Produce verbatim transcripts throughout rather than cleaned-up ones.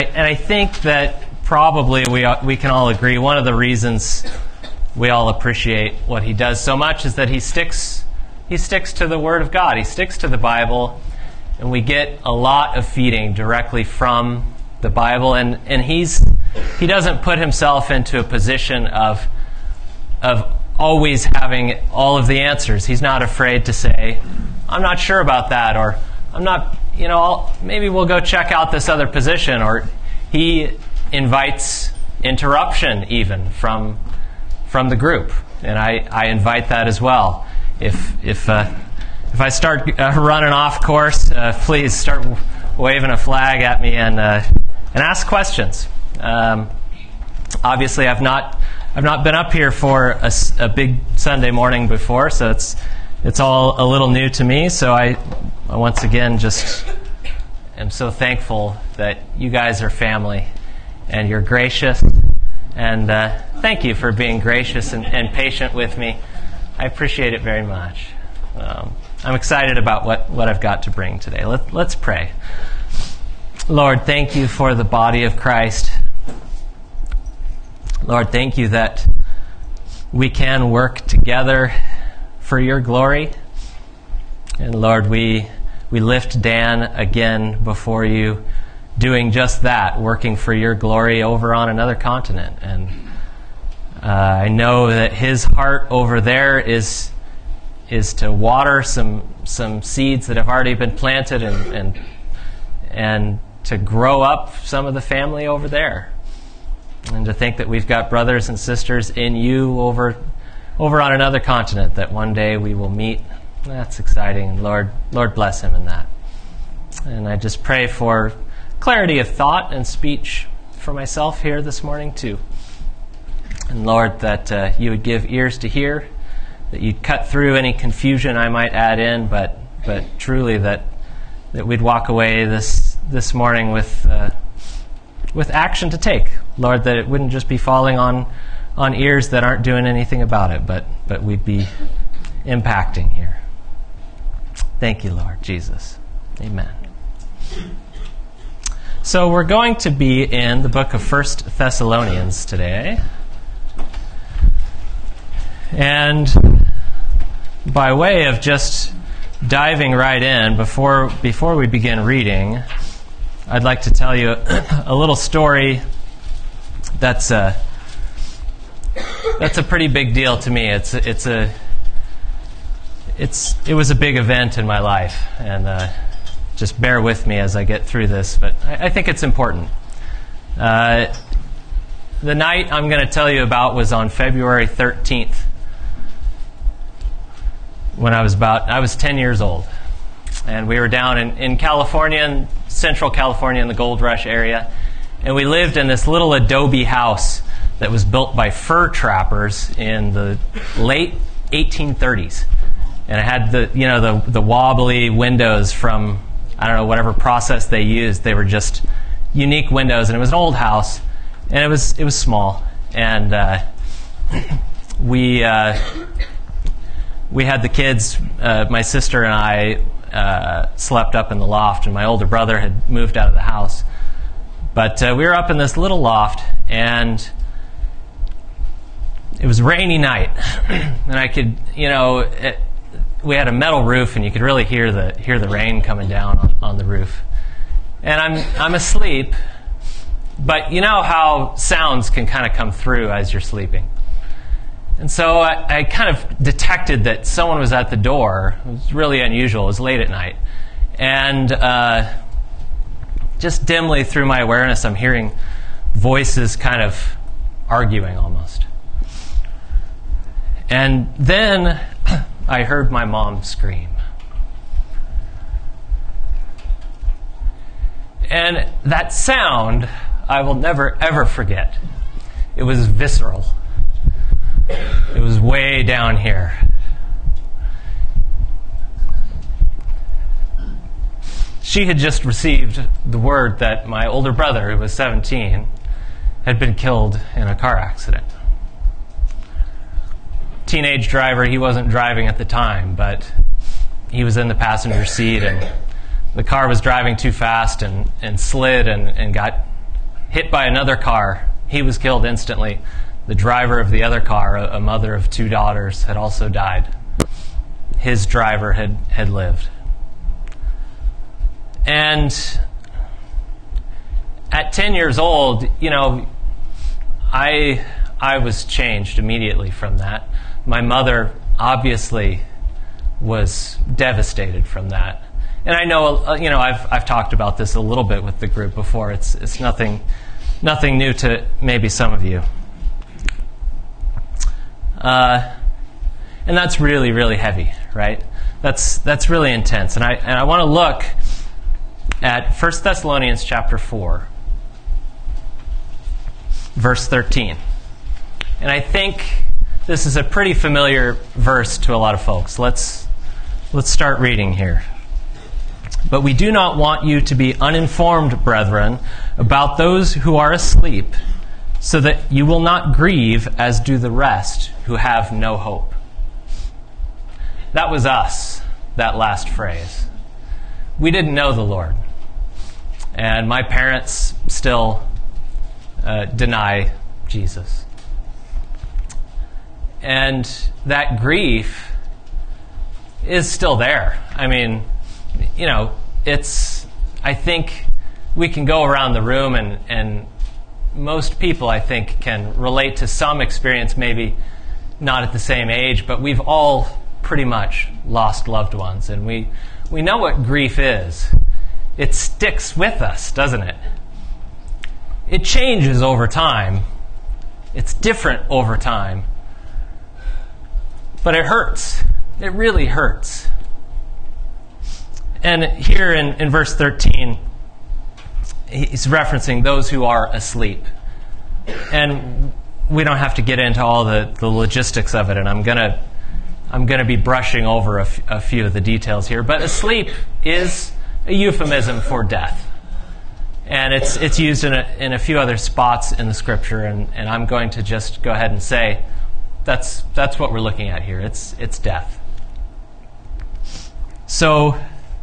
And I think that probably we we can all agree one of the reasons we all appreciate what he does so much is that he sticks he sticks to the Word of God. He sticks to the Bible, and we get a lot of feeding directly from the Bible. And, and he's he doesn't put himself into a position of of always having all of the answers. He's not afraid to say, "I'm not sure about that," or "I'm not, you know, I'll, maybe we'll go check out this other position." Or he invites interruption even from from the group, and I, I invite that as well. If if uh, if I start uh, running off course, uh, please start w- waving a flag at me and uh, and ask questions. Um, obviously, I've not I've not been up here for a, a big Sunday morning before, so it's it's all a little new to me. So I, I once again just am so thankful that you guys are family and you're gracious. And uh, thank you for being gracious and, and patient with me. I appreciate it very much. Um, I'm excited about what, what I've got to bring today. Let, let's pray. Lord, thank you for the body of Christ. Lord, thank you that we can work together for your glory. And Lord, we we lift Dan again before you, doing just that, working for your glory over on another continent. And uh, I know that his heart over there is is to water some some seeds that have already been planted and and, and to grow up some of the family over there. And to think that we've got brothers and sisters in you over over on another continent that one day we will meet. That's exciting. And Lord, Lord bless him in that. And I just pray for clarity of thought and speech for myself here this morning too. And Lord, that uh, you would give ears to hear, that you'd cut through any confusion I might add in, but but truly that that we'd walk away this this morning with uh, with action to take. Lord, that it wouldn't just be falling on on ears that aren't doing anything about it, but but we'd be impacting here. Thank you, Lord Jesus. Amen. So we're going to be in the book of First Thessalonians today. And by way of just diving right in, before before we begin reading, I'd like to tell you a, a little story that's a that's a pretty big deal to me. It's a, it's a it's it was a big event in my life, and uh, just bear with me as I get through this, but I, I think it's important. Uh, the night I'm going to tell you about was on February thirteenth, when I was about I was ten years old, and we were down in, in California, in Central California, in the Gold Rush area, and we lived in this little adobe house that was built by fur trappers in the late eighteen thirties. And it had the, you know, the the wobbly windows from, I don't know, whatever process they used. They were just unique windows, and it was an old house, and it was it was small. And uh, we uh, we had the kids. Uh, my sister and I uh, slept up in the loft, and my older brother had moved out of the house. But uh, we were up in this little loft, and it was a rainy night, and I could, you know. It, we had a metal roof, and you could really hear the hear the rain coming down on, on the roof. And I'm I'm asleep, but you know how sounds can kind of come through as you're sleeping. And so I, I kind of detected that someone was at the door. It was really unusual. It was late at night. And uh, just dimly through my awareness, I'm hearing voices kind of arguing almost. And then I heard my mom scream. And that sound, I will never, ever forget. It was visceral. It was way down here. She had just received the word that my older brother, who was seventeen, had been killed in a car accident. Teenage driver, he wasn't driving at the time, but he was in the passenger seat, and the car was driving too fast and, and slid and, and got hit by another car. He was killed instantly. The driver of the other car, a mother of two daughters, had also died. His driver had, had lived. And at ten years old, you know, I I was changed immediately from that. My mother obviously was devastated from that. And I know, uh, you know, I've I've talked about this a little bit with the group before. It's it's nothing nothing new to maybe some of you. Uh, and that's really, really heavy, right? That's that's really intense. And I and I want to look at First Thessalonians chapter four, verse thirteen. And I think this is a pretty familiar verse to a lot of folks. Let's let's start reading here. But we do not want you to be uninformed, brethren, about those who are asleep, so that you will not grieve as do the rest who have no hope. That was us, that last phrase. We didn't know the Lord. And my parents still uh, deny Jesus. And that grief is still there. I mean, you know, it's, I think we can go around the room and, and most people, I think, can relate to some experience, maybe not at the same age, but we've all pretty much lost loved ones. And we, we know what grief is. It sticks with us, doesn't it? It changes over time. It's different over time. But it hurts. It really hurts. And here in, in verse thirteen, he's referencing those who are asleep. And we don't have to get into all the, the logistics of it, and I'm going to I'm going to be brushing over a, f- a few of the details here. But asleep is a euphemism for death. And it's it's used in a, in a few other spots in the Scripture, and, and I'm going to just go ahead and say that's that's what we're looking at here. It's it's death. So,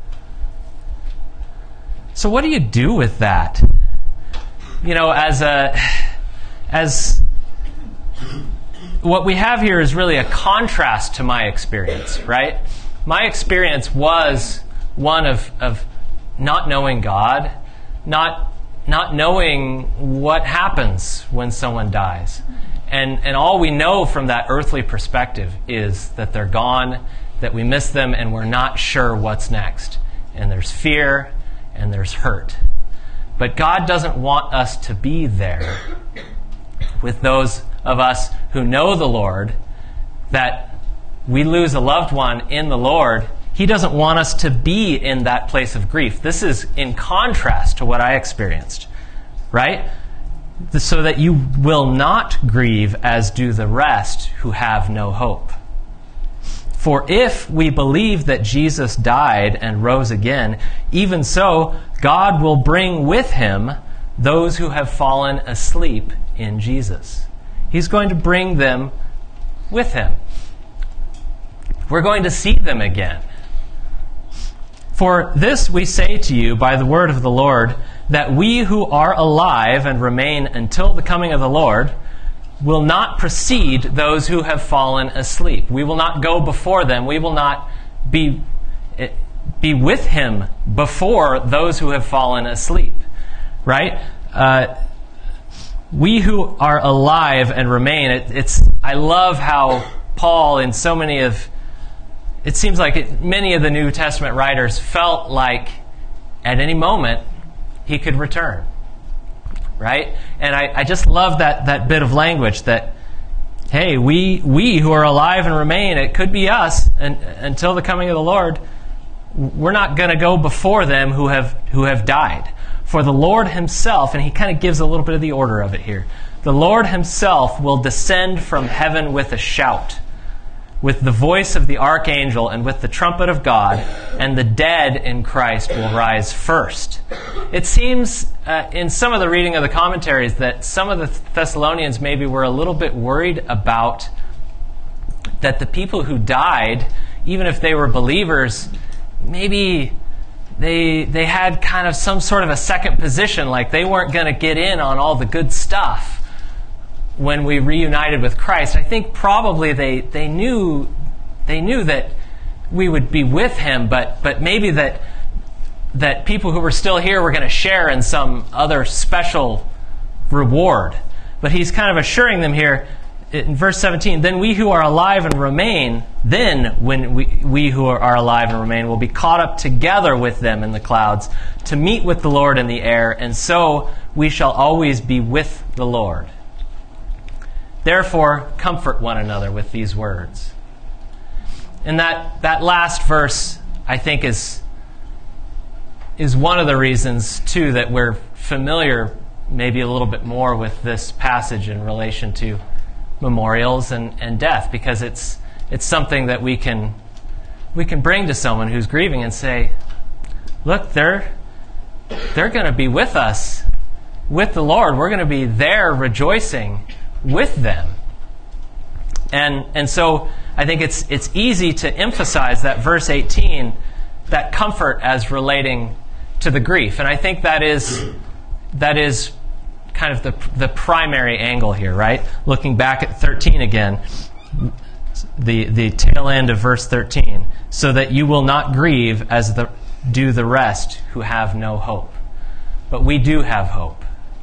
so what do you do with that? You know, as a as what we have here is really a contrast to my experience, right? My experience was one of of not knowing God, not not knowing what happens when someone dies. And and all we know from that earthly perspective is that they're gone, that we miss them, and we're not sure what's next. And there's fear, and there's hurt. But God doesn't want us to be there with those of us who know the Lord, that we lose a loved one in the Lord. He doesn't want us to be in that place of grief. This is in contrast to what I experienced, right? So that you will not grieve as do the rest who have no hope. For if we believe that Jesus died and rose again, even so, God will bring with him those who have fallen asleep in Jesus. He's going to bring them with him. We're going to see them again. For this we say to you by the word of the Lord, that we who are alive and remain until the coming of the Lord will not precede those who have fallen asleep. We will not go before them. We will not be, be with him before those who have fallen asleep. Right? Uh, we who are alive and remain, it, it's, I love how Paul, in so many of, it seems like it, many of the New Testament writers felt like at any moment he could return. Right? And I, I just love that, that bit of language that, hey, we we who are alive and remain, it could be us, and until the coming of the Lord, we're not going to go before them who have who have died. For the Lord himself, and he kind of gives a little bit of the order of it here, the Lord himself will descend from heaven with a shout, with the voice of the archangel and with the trumpet of God, and the dead in Christ will rise first. It seems uh, in some of the reading of the commentaries that some of the Thessalonians maybe were a little bit worried about that the people who died, even if they were believers, maybe they they had kind of some sort of a second position, like they weren't going to get in on all the good stuff when we reunited with Christ. I think probably they they knew they knew that we would be with him, but but maybe that that people who were still here were going to share in some other special reward. But he's kind of assuring them here in verse seventeen, then we who are alive and remain, then when we, we who are alive and remain will be caught up together with them in the clouds to meet with the Lord in the air, and so we shall always be with the Lord. Therefore, comfort one another with these words. And that, that last verse, I think, is is one of the reasons, too, that we're familiar maybe a little bit more with this passage in relation to memorials and, and death, because it's it's something that we can we can bring to someone who's grieving and say, look, they're they're going to be with us, with the Lord. We're going to be there rejoicing with them. And and so I think it's it's easy to emphasize that verse eighteen, that comfort as relating to the grief. And I think that is that is kind of the the primary angle here, right? Looking back at thirteen again, the the tail end of verse thirteen, so that you will not grieve as the do the rest who have no hope. But we do have hope.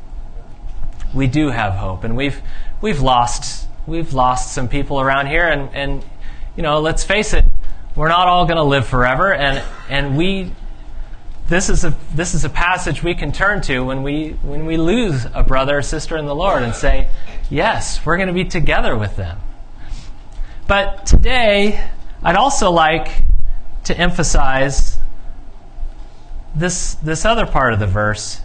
We do have hope, and we've we've lost we've lost some people around here, and and you know, let's face it, we're not all going to live forever, and and we. This is a this is a passage we can turn to when we when we lose a brother or sister in the Lord and say, yes, we're going to be together with them. But today, I'd also like to emphasize this this other part of the verse,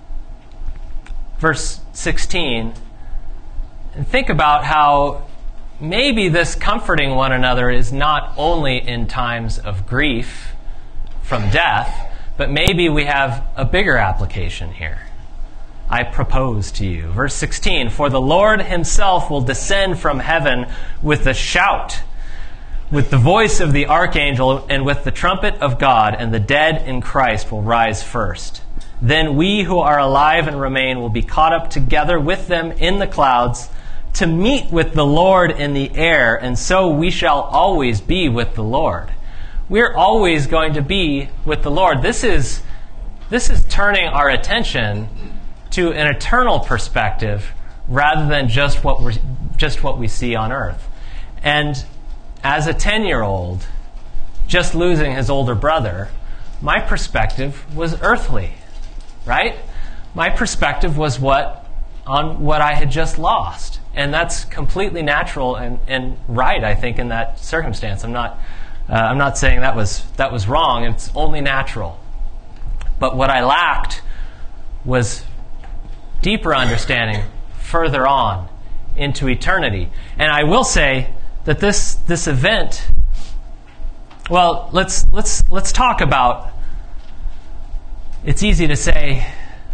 verse sixteen, and think about how maybe this comforting one another is not only in times of grief from death, but maybe we have a bigger application here. I propose to you. Verse sixteen, for the Lord himself will descend from heaven with a shout, with the voice of the archangel, and with the trumpet of God, and the dead in Christ will rise first. Then we who are alive and remain will be caught up together with them in the clouds to meet with the Lord in the air, and so we shall always be with the Lord. We're always going to be with the Lord. This is this is turning our attention to an eternal perspective rather than just what we just what we see on earth. And as a ten-year-old, just losing his older brother, my perspective was earthly, right? My perspective was what on what I had just lost, and that's completely natural and, and right, I think, in that circumstance. I'm not. Uh, I'm not saying that was that was wrong. It's only natural. But what I lacked was deeper understanding further on into eternity. And I will say that this this event, well, let's let's let's talk about. It's easy to say,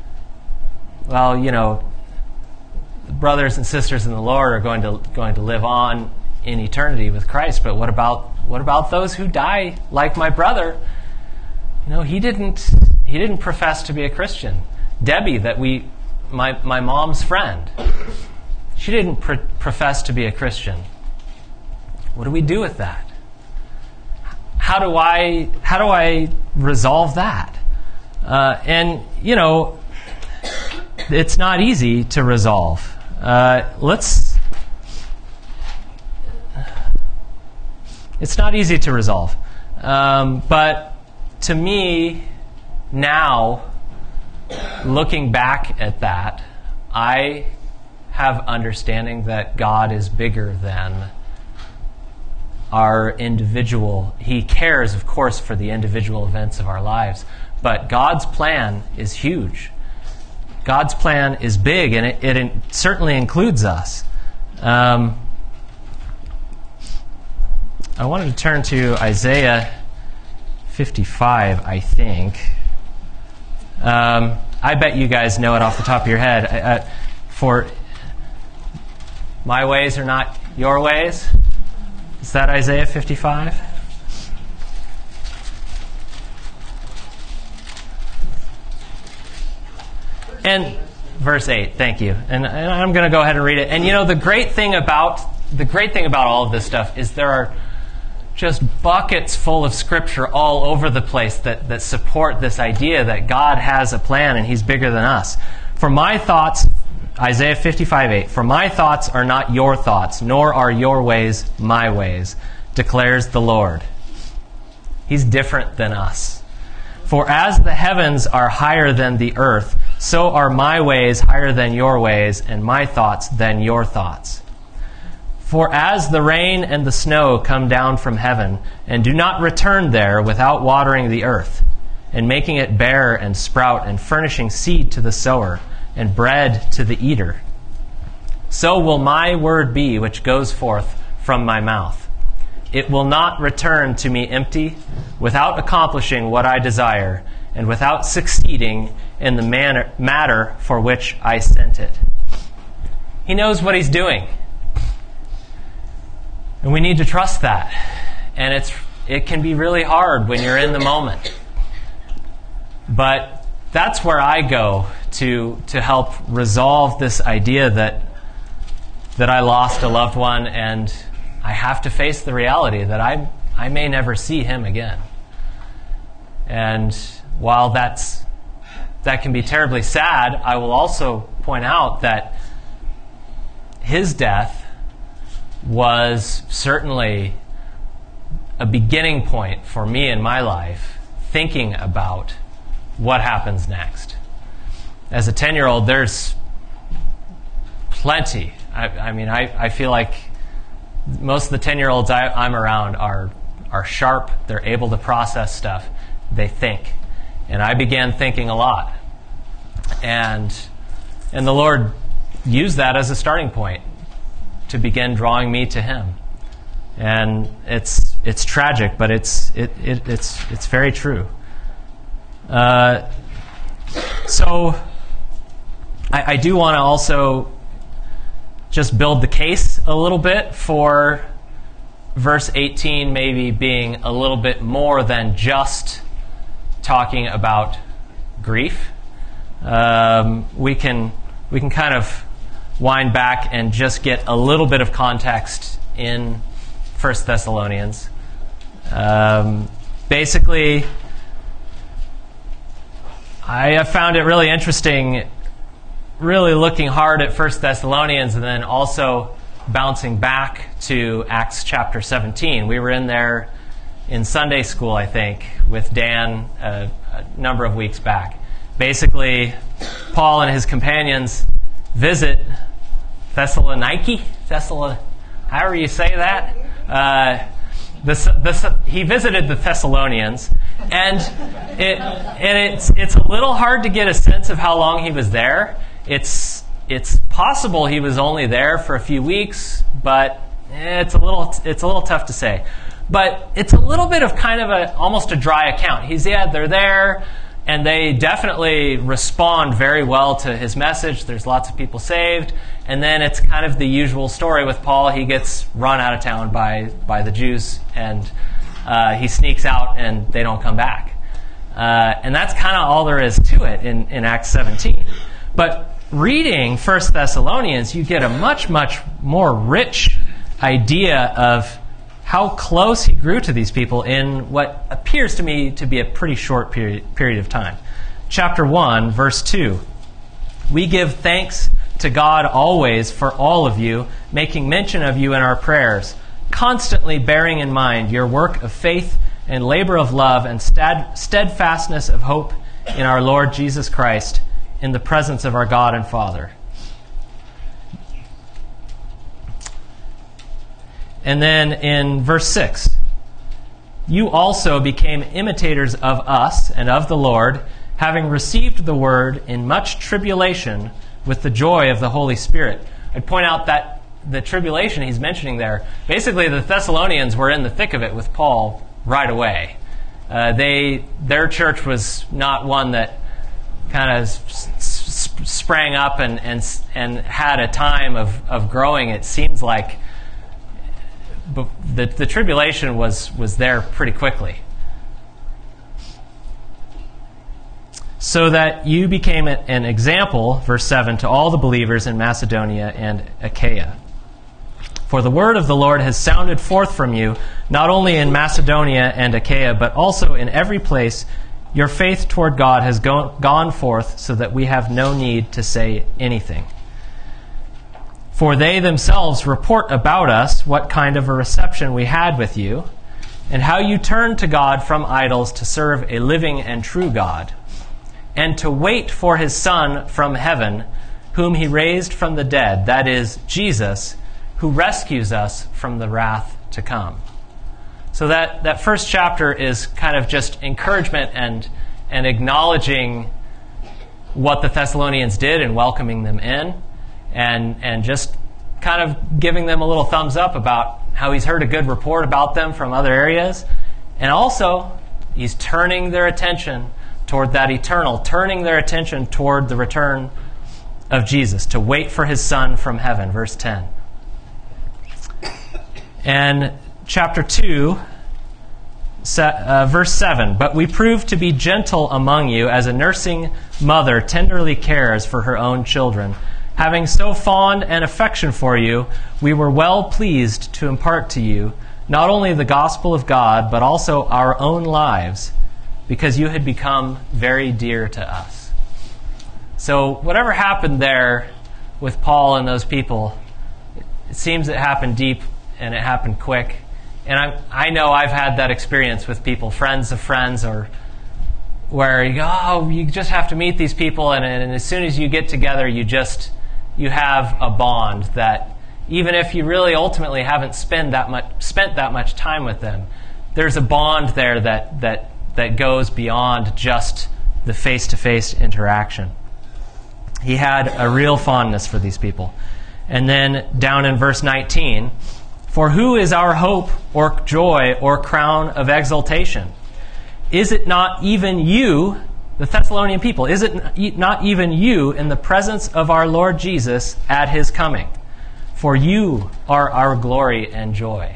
well, you know, brothers and sisters in the Lord are going to going to live on in eternity with Christ, but what about What about those who die like my brother? You know, he didn't he didn't profess to be a Christian. Debbie, that we my my mom's friend, she didn't pr- profess to be a Christian. What do we do with that? How do I how do I resolve that? Uh, and you know, it's not easy to resolve. Uh, let's. It's not easy to resolve. Um, but to me, now, looking back at that, I have understanding that God is bigger than our individual. He cares, of course, for the individual events of our lives. But God's plan is huge. God's plan is big, and it, it certainly includes us. Um, I wanted to turn to Isaiah fifty-five, I think. Um, I bet you guys know it off the top of your head. Uh, for my ways are not your ways. Is that Isaiah fifty-five? And verse eight, thank you. And, and I'm going to go ahead and read it. And you know, the great thing about the great thing about all of this stuff is there are just buckets full of scripture all over the place that, that support this idea that God has a plan and He's bigger than us. For my thoughts, Isaiah fifty-five eight, for my thoughts are not your thoughts, nor are your ways my ways, declares the Lord. He's different than us. For as the heavens are higher than the earth, so are my ways higher than your ways, and my thoughts than your thoughts. For as the rain and the snow come down from heaven, and do not return there without watering the earth, and making it bear and sprout, and furnishing seed to the sower, and bread to the eater, so will my word be which goes forth from my mouth. It will not return to me empty, without accomplishing what I desire, and without succeeding in the manner, matter for which I sent it. He knows what He's doing. And we need to trust that. And it's it can be really hard when you're in the moment. But that's where I go to to help resolve this idea that that I lost a loved one and I have to face the reality that I I may never see him again. And while that's that can be terribly sad, I will also point out that his death was certainly a beginning point for me in my life, thinking about what happens next. As a ten-year-old, there's plenty. I, I mean, I, I feel like most of the ten-year-olds I, I'm around are are sharp. They're able to process stuff. They think. And I began thinking a lot. And and the Lord used that as a starting point to begin drawing me to Him. And it's it's tragic, but it's it, it it's it's very true. Uh, so I, I do want to also just build the case a little bit for verse eighteen maybe being a little bit more than just talking about grief. Um, we can we can kind of wind back and just get a little bit of context in First Thessalonians. Um, basically, I have found it really interesting, really looking hard at First Thessalonians and then also bouncing back to Acts chapter seventeen. We were in there in Sunday school, I think, with Dan uh, a number of weeks back. Basically, Paul and his companions visit Thessaloniki, Thessalon, however you say that. Uh, the, the, he visited the Thessalonians, and it and it's it's a little hard to get a sense of how long he was there. It's it's possible he was only there for a few weeks, but it's a little it's a little tough to say. But it's a little bit of kind of a almost a dry account. He's yeah, they're there. And they definitely respond very well to his message. There's lots of people saved. And then it's kind of the usual story with Paul. He gets run out of town by, by the Jews, and uh, he sneaks out, and they don't come back. Uh, and that's kind of all there is to it in, in Acts seventeen. But reading First Thessalonians, you get a much, much more rich idea of how close he grew to these people in what appears to me to be a pretty short period, period of time. Chapter one, verse two. We give thanks to God always for all of you, making mention of you in our prayers, constantly bearing in mind your work of faith and labor of love and stead, steadfastness of hope in our Lord Jesus Christ, in the presence of our God and Father. And then in verse six, you also became imitators of us and of the Lord, having received the word in much tribulation with the joy of the Holy Spirit. I'd point out that the tribulation he's mentioning there, basically the Thessalonians were in the thick of it with Paul right away. Uh, they their church was not one that kind of s- s- sprang up and, and, and had a time of, of growing. It seems like But the, the tribulation was, was there pretty quickly. so that you became an example, verse seven, to all the believers in Macedonia and Achaia. For the word of the Lord has sounded forth from you, not only in Macedonia and Achaia, but also in every place. Your faith toward God has go- gone forth, so that we have no need to say anything. For they themselves report about us what kind of a reception we had with you, and how you turned to God from idols to serve a living and true God, and to wait for his Son from heaven, whom he raised from the dead, that is, Jesus, who rescues us from the wrath to come. So that, that first chapter is kind of just encouragement and, and acknowledging what the Thessalonians did and welcoming them in, and, and just kind of giving them a little thumbs up about how he's heard a good report about them from other areas. And also, he's turning their attention toward that eternal, turning their attention toward the return of Jesus, to wait for his Son from heaven, verse ten. And chapter two, uh, verse seven, but we proved to be gentle among you as a nursing mother tenderly cares for her own children. Having so fond an affection for you, we were well pleased to impart to you not only the gospel of God, but also our own lives, because you had become very dear to us. So whatever happened there with Paul and those people, it seems it happened deep and it happened quick. And I I know I've had that experience with people, friends of friends, or where you go, oh, you just have to meet these people, and, and as soon as you get together, you just, you have a bond that even if you really ultimately haven't spent that much spent that much time with them, there's a bond there that that that goes beyond just the face-to-face interaction. He had a real fondness for these people. And then down in verse nineteen, for who is our hope or joy or crown of exaltation? Is it not even you, the Thessalonian people, is it not even you in the presence of our Lord Jesus at his coming? For you are our glory and joy.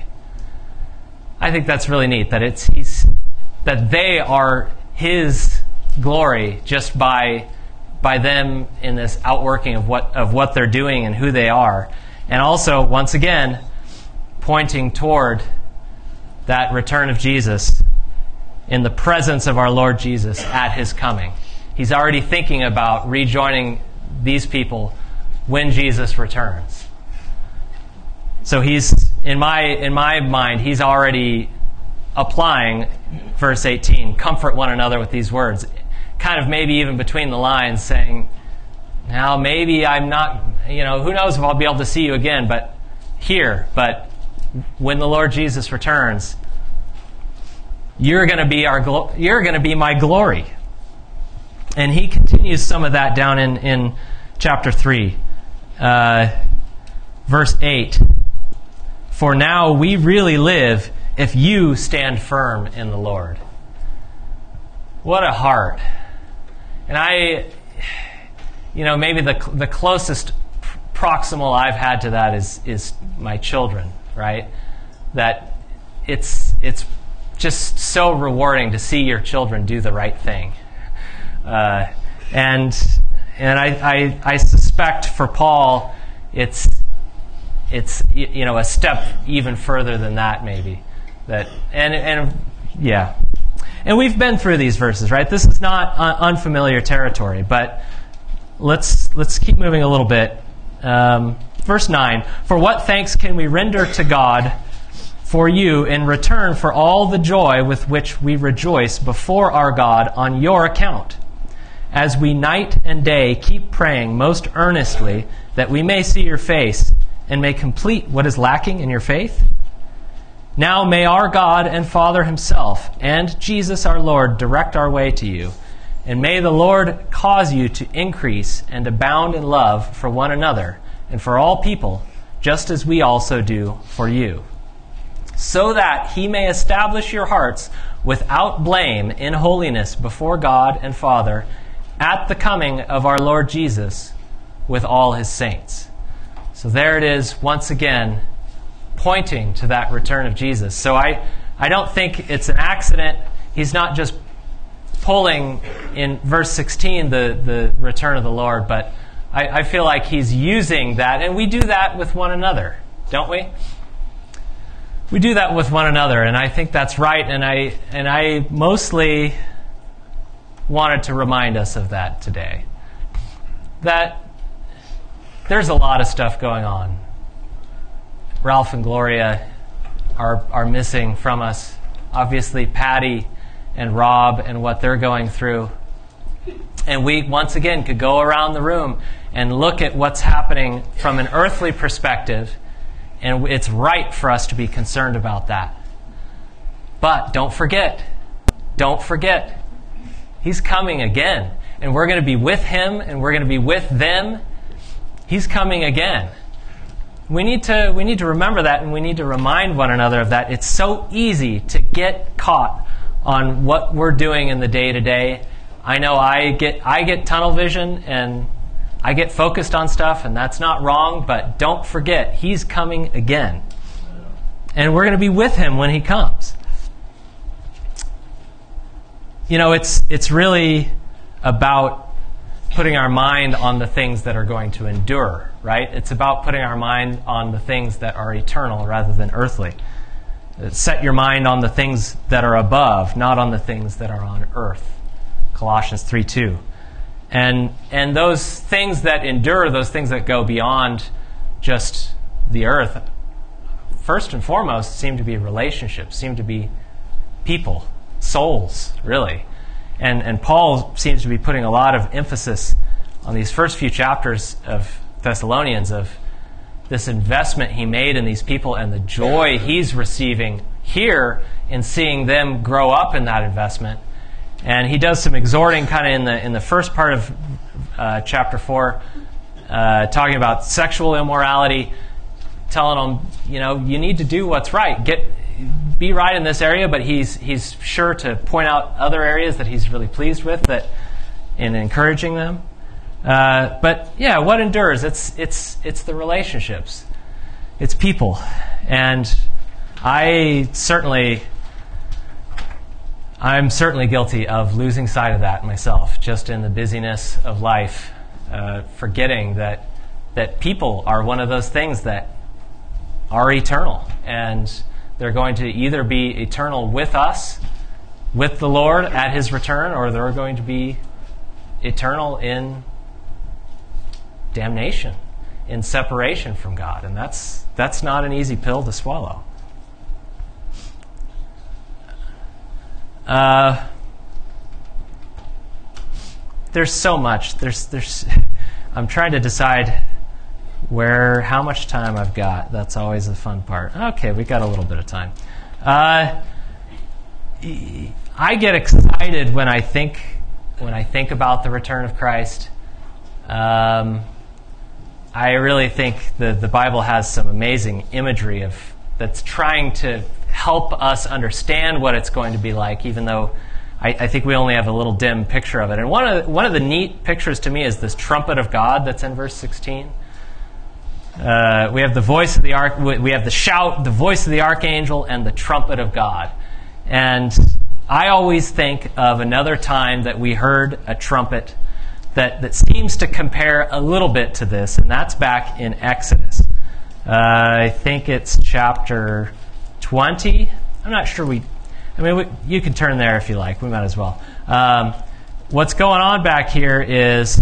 I think that's really neat, that it's he's, that they are his glory just by by them in this outworking of what of what they're doing and who they are. And also, once again, pointing toward that return of Jesus in the presence of our Lord Jesus at his coming. He's already thinking about rejoining these people when Jesus returns. So he's, in my in my mind, he's already applying verse eighteen, comfort one another with these words. Kind of maybe even between the lines saying, now maybe I'm not, you know, who knows if I'll be able to see you again, but here, but when the Lord Jesus returns, you're going to be our glo- you're going to be my glory. And he continues some of that down in, in chapter three, uh, verse eight. For now we really live if you stand firm in the Lord. What a heart. And I, you know, maybe the the closest proximal I've had to that is is my children, right? That it's it's just so rewarding to see your children do the right thing. Uh, and and I, I I suspect for Paul, it's it's you know a step even further than that maybe. That and and yeah. And we've been through these verses, right? This is not un- unfamiliar territory, but let's let's keep moving a little bit. Um, verse nine, for what thanks can we render to God for you in return for all the joy with which we rejoice before our God on your account, as we night and day keep praying most earnestly that we may see your face and may complete what is lacking in your faith? Now may our God and Father himself and Jesus our Lord direct our way to you, and may the Lord cause you to increase and abound in love for one another and for all people, just as we also do for you, so that he may establish your hearts without blame in holiness before God and Father at the coming of our Lord Jesus with all his saints. So there it is once again, pointing to that return of Jesus. So I, I don't think it's an accident. He's not just pulling in verse sixteen the, the return of the Lord, but I, I feel like he's using that, and we do that with one another, don't we? We do that with one another, and I think that's right, and I and I mostly wanted to remind us of that today. That there's a lot of stuff going on. Ralph and Gloria are are missing from us. Obviously, Patty and Rob and what they're going through. And we, once again, could go around the room and look at what's happening from an earthly perspective, and it's right for us to be concerned about that. But don't forget, don't forget, he's coming again. And we're going to be with him, and we're going to be with them. He's coming again. We need to we need to remember that, and we need to remind one another of that. It's so easy to get caught on what we're doing in the day-to-day. I know I get I get tunnel vision, and I get focused on stuff, and that's not wrong, but don't forget, he's coming again. And we're going to be with him when he comes. You know, it's it's really about putting our mind on the things that are going to endure, right? It's about putting our mind on the things that are eternal rather than earthly. Set your mind on the things that are above, not on the things that are on earth. Colossians three two. And and those things that endure, those things that go beyond just the earth, first and foremost, seem to be relationships, seem to be people, souls, really. And and Paul seems to be putting a lot of emphasis on these first few chapters of Thessalonians, of this investment he made in these people and the joy he's receiving here in seeing them grow up in that investment. And he does some exhorting kind of in the in the first part of uh, chapter four, uh, talking about sexual immorality, telling them, you know, you need to do what's right. Get be right in this area, but he's he's sure to point out other areas that he's really pleased with, that in encouraging them. Uh, but yeah, what endures? It's it's it's the relationships. It's people, and I certainly. I'm certainly guilty of losing sight of that myself, just in the busyness of life, uh, forgetting that that people are one of those things that are eternal, and they're going to either be eternal with us, with the Lord at his return, or they're going to be eternal in damnation, in separation from God, and that's that's not an easy pill to swallow. Uh, there's so much. There's, there's. I'm trying to decide where, how much time I've got. That's always the fun part. Okay, we got a little bit of time. Uh, I get excited when I think, when I think about the return of Christ. Um, I really think the the Bible has some amazing imagery of that's trying to help us understand what it's going to be like, even though I, I think we only have a little dim picture of it. And one of the, one of the neat pictures to me is this trumpet of God that's in verse sixteen. Uh, we have the voice of the arch, we have the shout, the voice of the archangel, and the trumpet of God. And I always think of another time that we heard a trumpet that, that seems to compare a little bit to this, and that's back in Exodus. Uh, I think it's chapter twenty. I'm not sure we... I mean, we, you can turn there if you like. We might as well. Um, what's going on back here is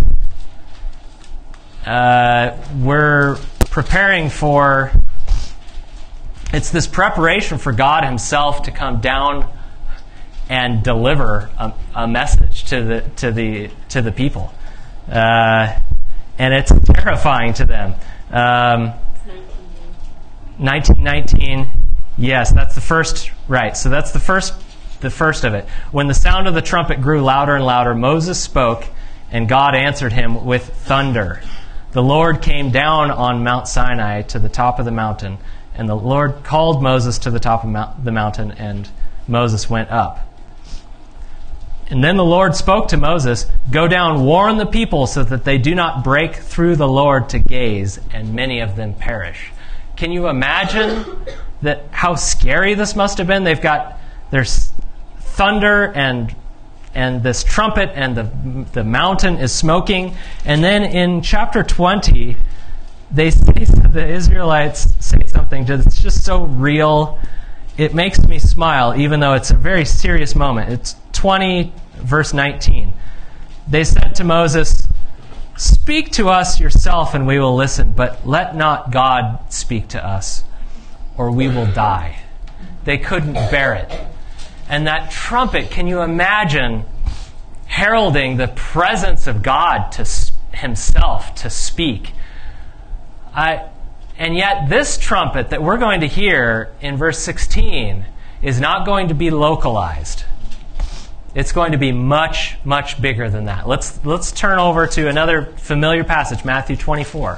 uh, we're preparing for... It's this preparation for God himself to come down and deliver a, a message to the to the to the people, uh, and it's terrifying to them. Um, nineteen nineteen. Yes, that's the first. Right. So that's the first. The first of it. When the sound of the trumpet grew louder and louder, Moses spoke, and God answered him with thunder. The Lord came down on Mount Sinai to the top of the mountain, and the Lord called Moses to the top of mount, the mountain, and Moses went up. And then the Lord spoke to Moses, "Go down, warn the people so that they do not break through the Lord to gaze, and many of them perish." Can you imagine that how scary this must have been? They've got there's thunder and and this trumpet, and the the mountain is smoking. And then in chapter twenty, they say, the Israelites say something that's just so real. It makes me smile, even though it's a very serious moment. It's twenty, verse nineteen. They said to Moses, "Speak to us yourself and we will listen, but let not God speak to us, or we will die." They couldn't bear it. And that trumpet, can you imagine heralding the presence of God to himself to speak? I, and yet this trumpet that we're going to hear in verse sixteen is not going to be localized. It's going to be much, much bigger than that. Let's, let's turn over to another familiar passage, Matthew twenty-four.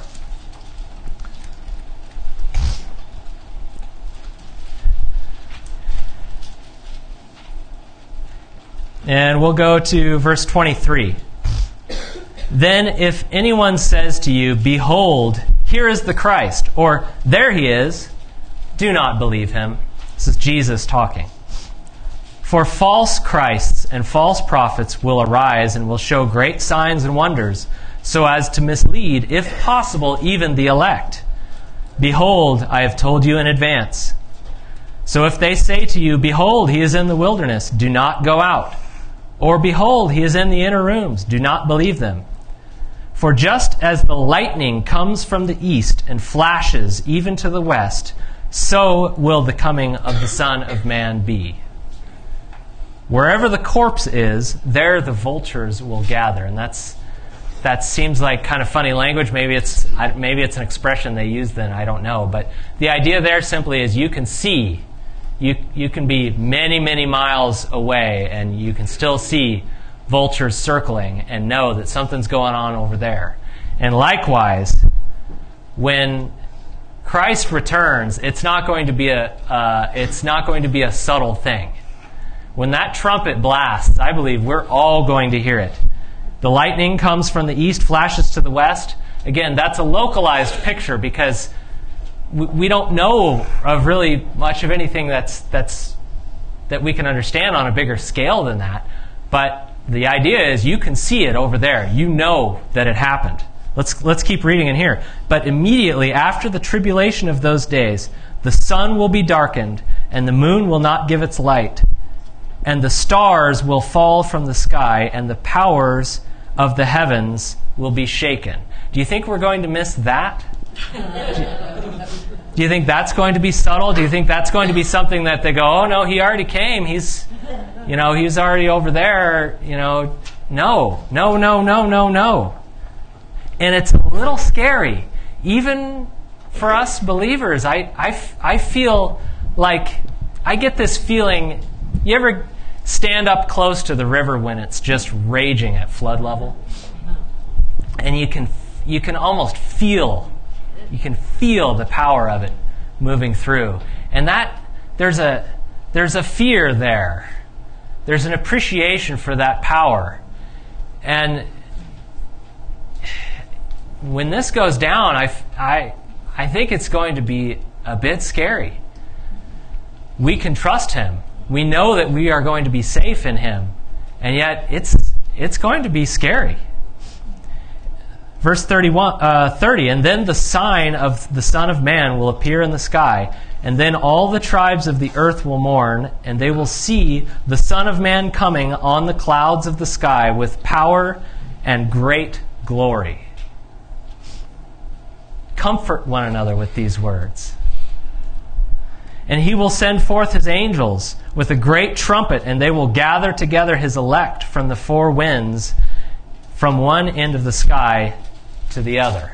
And we'll go to verse twenty-three. "Then if anyone says to you, 'Behold, here is the Christ,' or 'There he is,' do not believe him." This is Jesus talking. "For false Christs and false prophets will arise and will show great signs and wonders, so as to mislead, if possible, even the elect. Behold, I have told you in advance. So if they say to you, 'Behold, he is in the wilderness,' do not go out. Or, 'Behold, he is in the inner rooms,' do not believe them. For just as the lightning comes from the east and flashes even to the west, so will the coming of the Son of Man be. Wherever the corpse is, there the vultures will gather." And that's that seems like kind of funny language. Maybe it's maybe it's an expression they use then. I don't know. But the idea there simply is you can see. You you can be many, many miles away, and you can still see vultures circling and know that something's going on over there. And likewise, when Christ returns, it's not going to be a uh, it's not going to be a subtle thing. When that trumpet blasts, I believe we're all going to hear it. The lightning comes from the east, flashes to the west. Again, that's a localized picture because we, we don't know of really much of anything that's that's that we can understand on a bigger scale than that. But the idea is you can see it over there. You know that it happened. Let's let's keep reading in here. "But immediately after the tribulation of those days, the sun will be darkened, and the moon will not give its light, and the stars will fall from the sky, and the powers of the heavens will be shaken." Do you think we're going to miss that? Do you think that's going to be subtle? Do you think that's going to be something that they go, "Oh no, he already came. He's, you know, he's already over there." You know, no, no, no, no, no, no. And it's a little scary, even for us believers. I, I, I feel like I get this feeling. You ever stand up close to the river when it's just raging at flood level, and you can you can almost feel you can feel the power of it moving through, and that there's a there's a fear there. There's an appreciation for that power, and when this goes down, I I I think it's going to be a bit scary. We can trust Him. We know that we are going to be safe in Him, and yet it's it's going to be scary. Verse thirty-one, uh, thirty, "And then the sign of the Son of Man will appear in the sky, and then all the tribes of the earth will mourn, and they will see the Son of Man coming on the clouds of the sky with power and great glory." Comfort one another with these words. "And He will send forth His angels with a great trumpet, and they will gather together His elect from the four winds, from one end of the sky to the other."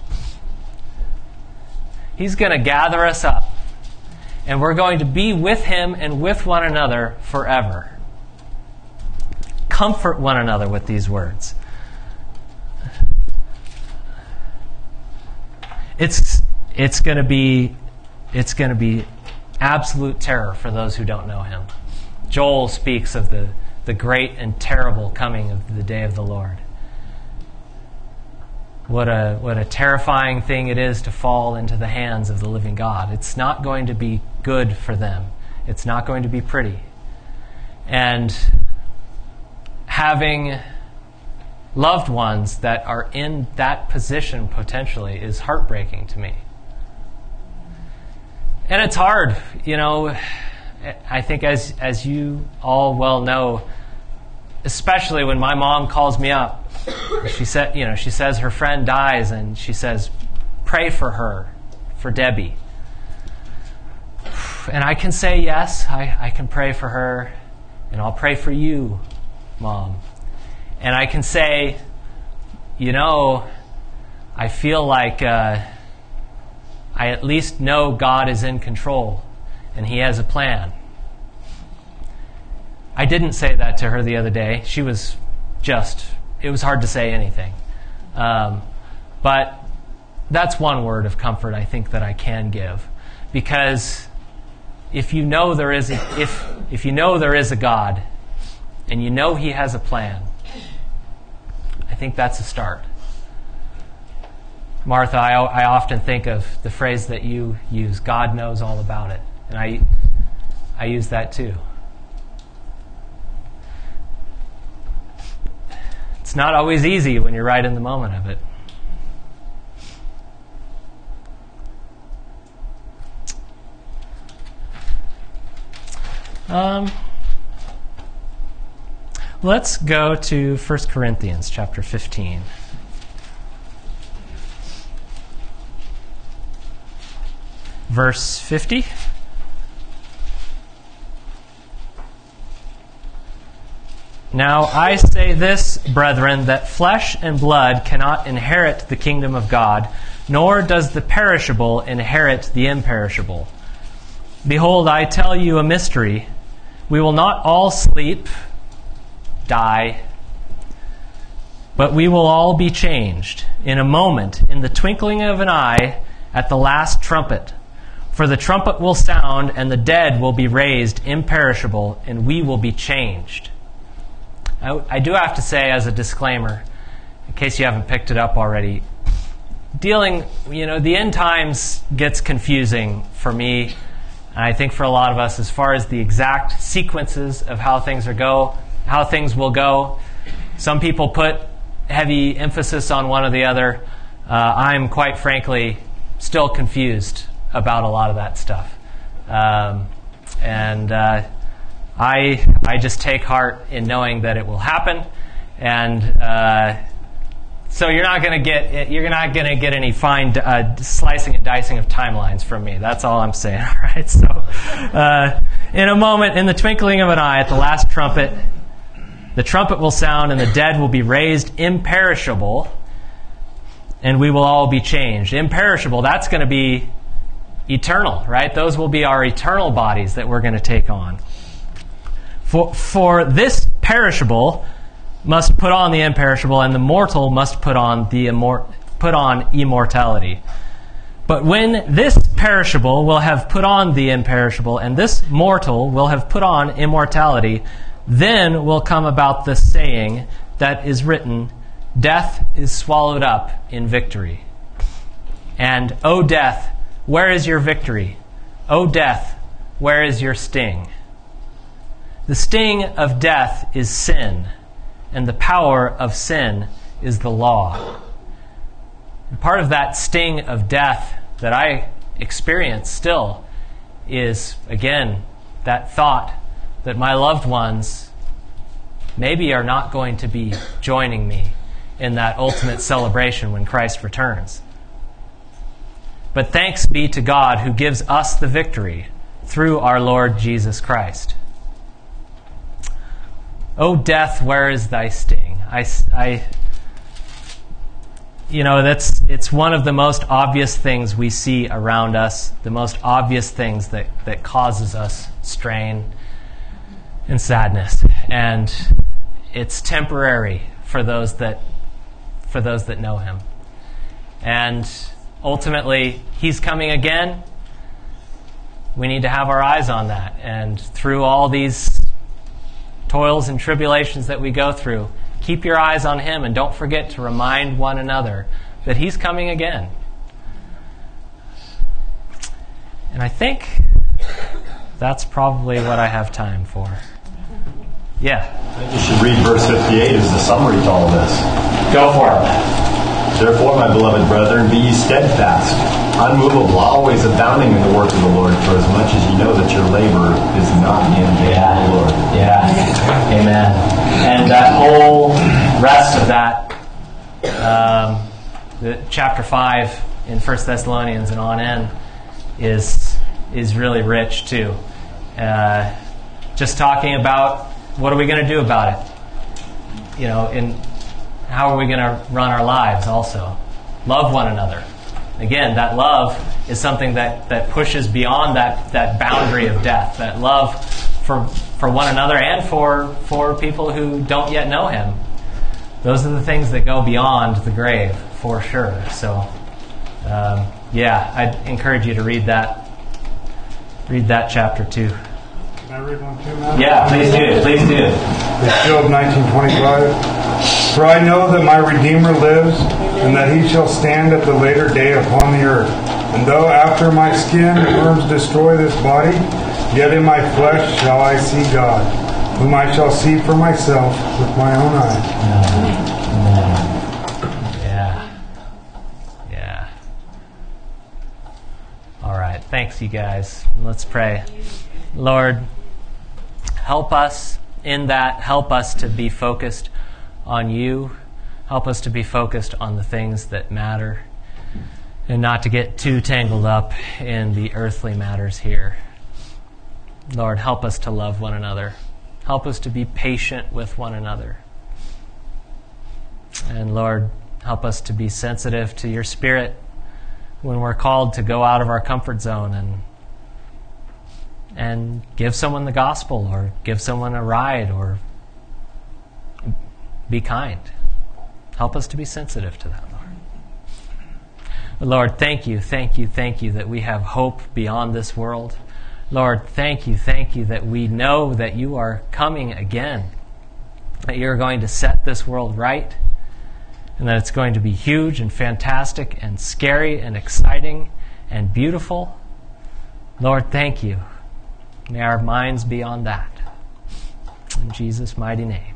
He's going to gather us up, and we're going to be with Him and with one another forever. Comfort one another with these words. It's it's going to be it's going to be absolute terror for those who don't know Him. Joel speaks of the, the great and terrible coming of the day of the Lord. What a what a terrifying thing it is to fall into the hands of the living God. It's not going to be good for them. It's not going to be pretty. And having loved ones that are in that position potentially is heartbreaking to me. And it's hard, you know. I think as as you all well know, especially when my mom calls me up, she said, you know, she says her friend dies, and she says, "Pray for her, for Debbie." And I can say yes, I, I can pray for her, and I'll pray for you, Mom. And I can say, you know, I feel like uh, I at least know God is in control and He has a plan. I didn't say that to her the other day. She was just, it was hard to say anything. Um, but that's one word of comfort I think that I can give. Because if you know there is a, if if you know there is a God and you know He has a plan, I think that's a start. Martha, I, I often think of the phrase that you use, God knows all about it. And I I use that too. It's not always easy when you're right in the moment of it. Um, let's go to First Corinthians chapter fifteen. Verse fifty. Now I say this, brethren, that flesh and blood cannot inherit the kingdom of God, nor does the perishable inherit the imperishable. Behold, I tell you a mystery. We will not all sleep, die, but we will all be changed in a moment, in the twinkling of an eye, at the last trumpet. For the trumpet will sound, and the dead will be raised imperishable, and we will be changed. I, I do have to say, as a disclaimer, in case you haven't picked it up already, dealing, you know, the end times gets confusing for me, and I think for a lot of us, as far as the exact sequences of how things are go, how things will go. Some people put heavy emphasis on one or the other. Uh, I'm quite frankly still confused about a lot of that stuff, um, and uh, I I just take heart in knowing that it will happen, and uh, so you're not going to get you're not going to get any fine uh, slicing and dicing of timelines from me. That's all I'm saying. All right. So, uh, in a moment, in the twinkling of an eye, at the last trumpet, the trumpet will sound, and the dead will be raised imperishable, and we will all be changed. Imperishable. That's going to be eternal, right? Those will be our eternal bodies that we're going to take on. For for this perishable must put on the imperishable, and the mortal must put on the immor- put on immortality. But when this perishable will have put on the imperishable, and this mortal will have put on immortality, then will come about the saying that is written, death is swallowed up in victory. And, O death, where is your victory? O death, where is your sting? The sting of death is sin, and the power of sin is the law. And part of that sting of death that I experience still is, again, that thought that my loved ones maybe are not going to be joining me in that ultimate celebration when Christ returns. But thanks be to God who gives us the victory through our Lord Jesus Christ. O death, where is thy sting? I, I, you know, that's it's one of the most obvious things we see around us, the most obvious things that, that causes us strain and sadness. And it's temporary for those that for those that know Him. And ultimately, He's coming again. We need to have our eyes on that. And through all these toils and tribulations that we go through, keep your eyes on Him, and don't forget to remind one another that He's coming again. And I think that's probably what I have time for. Yeah. I think you should read verse fifty-eight as the summary to all this. Go for it. Therefore, my beloved brethren, be ye steadfast, unmovable, always abounding in the work of the Lord, for as much as ye know that your labor is not in vain Yeah. in the Lord. Yeah. Amen. And that whole rest of that, um, the chapter five in First Thessalonians and on in, is is really rich too. Uh, just talking about what are we going to do about it? You know, in how are we going to run our lives also? Love one another. Again, that love is something that, that pushes beyond that, that boundary of death. That love for for one another and for, for people who don't yet know Him. Those are the things that go beyond the grave, for sure. So, um, yeah, I'd encourage you to read that. Read that chapter too. Can I read one too, Matt? Yeah, please do. Please do. It's Job nineteen twenty-five. For I know that my Redeemer lives, and that He shall stand at the later day upon the earth. And though after my skin worms destroy this body, yet in my flesh shall I see God, whom I shall see for myself with my own eyes. Yeah. Yeah. All right. Thanks, you guys. Let's pray. Lord, help us in that. Help us to be focused on You. Help us to be focused on the things that matter and not to get too tangled up in the earthly matters here. Lord, help us to love one another. Help us to be patient with one another. And Lord, help us to be sensitive to Your Spirit when we're called to go out of our comfort zone and and give someone the gospel or give someone a ride or be kind. Help us to be sensitive to that, Lord. Lord, thank You, thank You, thank You that we have hope beyond this world. Lord, thank You, thank You that we know that You are coming again, that You're going to set this world right, and that it's going to be huge and fantastic and scary and exciting and beautiful. Lord, thank You. May our minds be on that. In Jesus' mighty name.